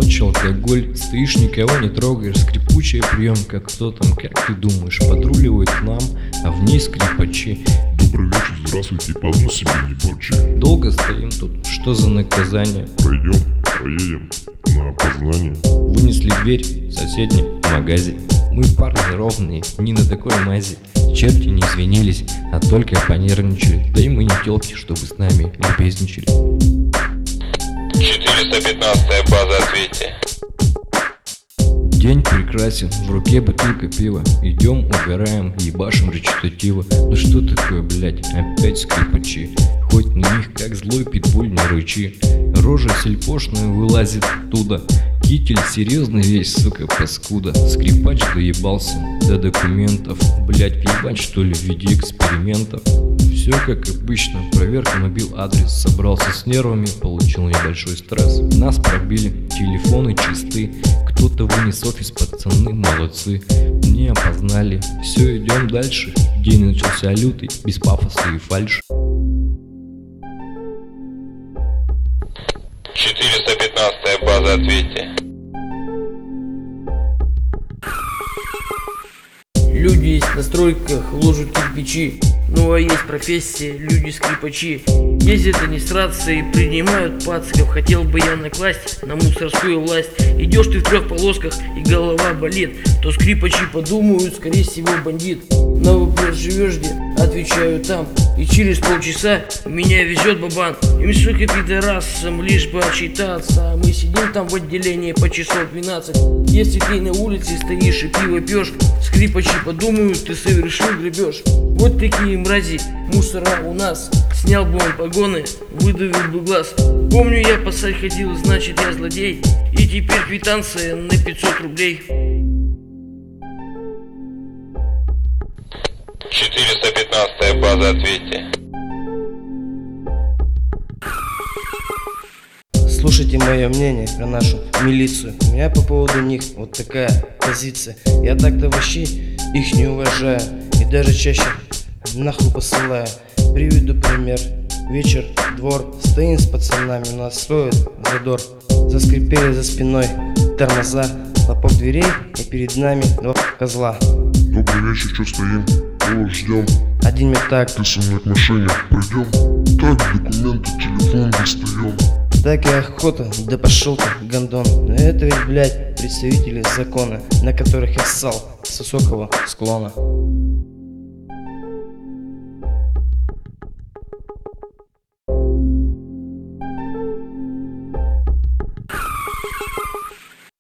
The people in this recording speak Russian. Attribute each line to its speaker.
Speaker 1: ночь, алкоголь. Стоишь, никого не трогаешь, скрипучая приемка. Кто там, как ты думаешь, подруливает к нам, а в ней скрипачи.
Speaker 2: Добрый вечер, здравствуйте, поздно себе не порчи.
Speaker 1: Долго стоим тут, что за наказание?
Speaker 2: Пройдем, проедем на опознание.
Speaker 1: Вынесли дверь в соседнем магазе. Мы парни ровные, не на такой мази. Черти не извинились, а только понервничали. Да и мы не телки, чтобы с нами любезничали.
Speaker 3: 415 база, ответьте.
Speaker 1: День прекрасен, в руке бутылка пива. Идем, угораем, ебашим речитатива. Ну что такое, блять, опять скрипачи? Хоть на них как злой питбуль не рычи. Рожа сельпошная вылазит оттуда. Китель серьезный весь, сука, паскуда. Скрипач доебался до документов. Блять, въебать что ли в виде экспериментов. Все как обычно, проверка, набил адрес. Собрался с нервами, получил небольшой стресс. Нас пробили, телефоны чисты. Кто-то вынес офис, пацаны молодцы. Не опознали, все, идем дальше. День начался лютый, без пафоса и фальши.
Speaker 3: 415 база, ответьте.
Speaker 4: Люди есть на стройках, ложат кирпичи. Ну а есть профессия, люди-скрипачи. Ездят они с рацией, принимают пацков. Хотел бы я накласть на мусорскую власть. Идешь ты в трех полосках и голова болит. То скрипачи подумают, скорее всего бандит. На вопрос живешь где? Отвечаю там. И через полчаса меня везет бабан. Им, сука, пидорасам, лишь бы отчитаться. А мы сидим там в отделении по часов 12. Если ты на улице стоишь и пиво пьешь, скрипачи подумают, ты совершил грабеж. Вот такие мрази, мусора у нас. Снял бы он погоны, выдавил бы глаз. Помню, я пасать ходил, значит я злодей. И теперь квитанция на 500 рублей.
Speaker 3: 415 база, ответьте.
Speaker 5: Слушайте мое мнение про нашу милицию. У меня по поводу них вот такая позиция. Я так-то вообще их не уважаю. И даже чаще нахуй посылаю. Приведу пример. Вечер, двор. Стоим с пацанами, нас строит задор. Заскрипели за спиной тормоза. Хлопок дверей, и перед нами два козла.
Speaker 2: Добрый вечер, что стоим? Кого ждем?
Speaker 5: Один мне так,
Speaker 2: Ты со мной к машине пройдем. Так, документы, телефон достаем.
Speaker 5: так и охота, да пошел ты, гондон. Но это ведь, блядь, представители закона, на которых я ссал с высокого склона.